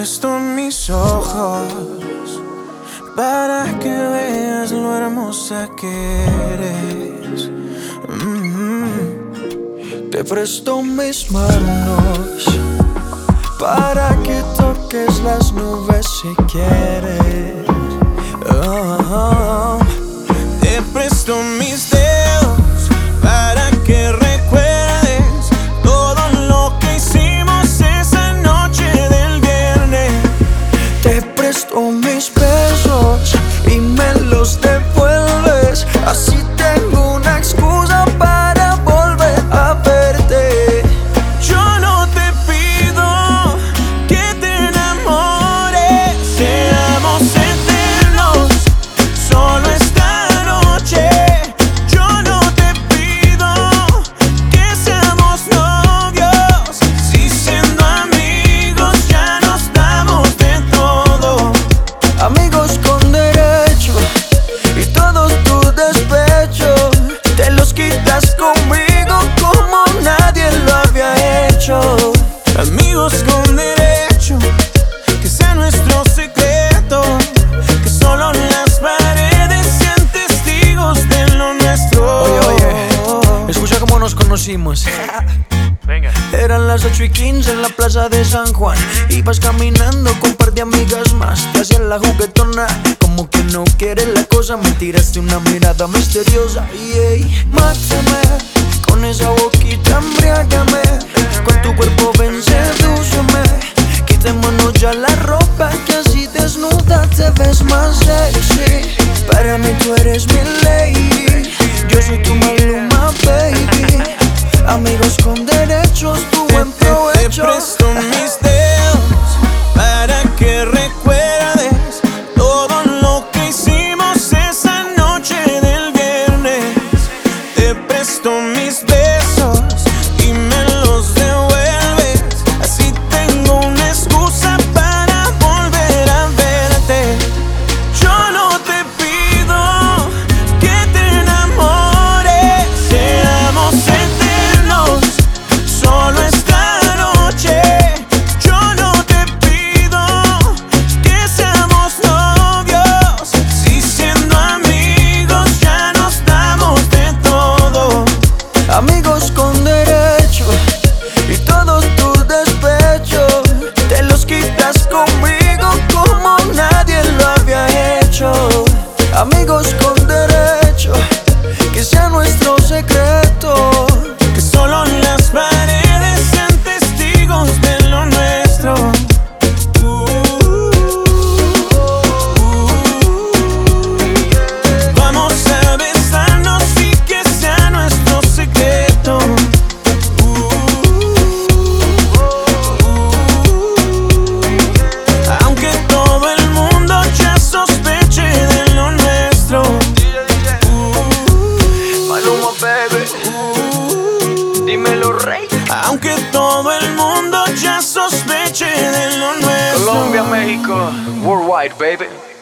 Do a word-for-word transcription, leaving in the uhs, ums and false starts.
presto mis ojos para que veas lo hermosa que eres. Mm-hmm. Te presto mis manos para que toques las nubes si quieres. Oh, te presto mis dedos para que recuerdes todo lo que hicimos esa noche del viernes. Te presto mis besos y me los devuelves, así tengo una excusa para volver a verte. Yo no te pido que te enamores, seamos eternos, solo esta noche. Yo no te pido que seamos novios, si siendo amigos ya nos damos de todo. Amigos con derecho y todo tu despecho te los quitas conmigo como nadie lo había hecho. Amigos con derecho, que sea nuestro secreto, que solo las paredes sean testigos de lo nuestro. Oye, oye, escucha cómo nos conocimos. Venga. Eran las ocho y quince en la plaza de San Juan. Ibas caminando con un par de amigas más. Te hacías la juguetona, como que no quieres la cosa. Me tiraste una mirada misteriosa. Yeah. Mátame con esa boquita, embriágame. Con tu cuerpo ven, sedúceme. Quitémonos ya la ropa, que así desnuda te ves más sexy. Para mí tú eres mi lady, yo soy tu Maluma, baby. Amigos con derechos, tu buen provecho. Te presto mis dedos para que recuerdes todo lo que hicimos esa noche del viernes. Te presto mis besos y me los devuelves, así tengo una excusa para volver a verte. Yo no te pido que te enamores, seamos eternos, solo esta noche. Yo no te pido que seamos novios, si siendo amigos ya nos damos de todo. Amigos con derecho y todo tu despecho te los quitas conmigo como nadie lo había hecho. Amigos con derecho, que sea nuestro secreto, Que solo las paredes sean testigos de lo nuestro. Uh, uh, Vamos a besarnos y que sea nuestro secreto. Uh, uh, Aunque todo el mundo ya sospeche de lo nuestro. Maluma, baby, dímelo, rey. Aunque todo el mundo ya sospeche de lo nuestro. Colombia, México, worldwide, baby.